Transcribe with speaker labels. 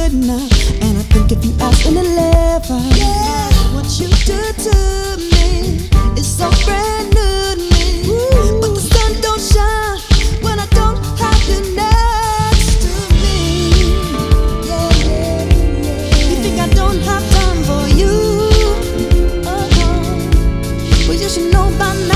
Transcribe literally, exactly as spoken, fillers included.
Speaker 1: good enough. And I think if you ask an eleven, yeah, what you do to me is so brand new to me. Ooh. But the sun don't shine when I don't have you next to me. Yeah, yeah, yeah. You think I don't have time for you? Uh-huh. Well, you should know by now.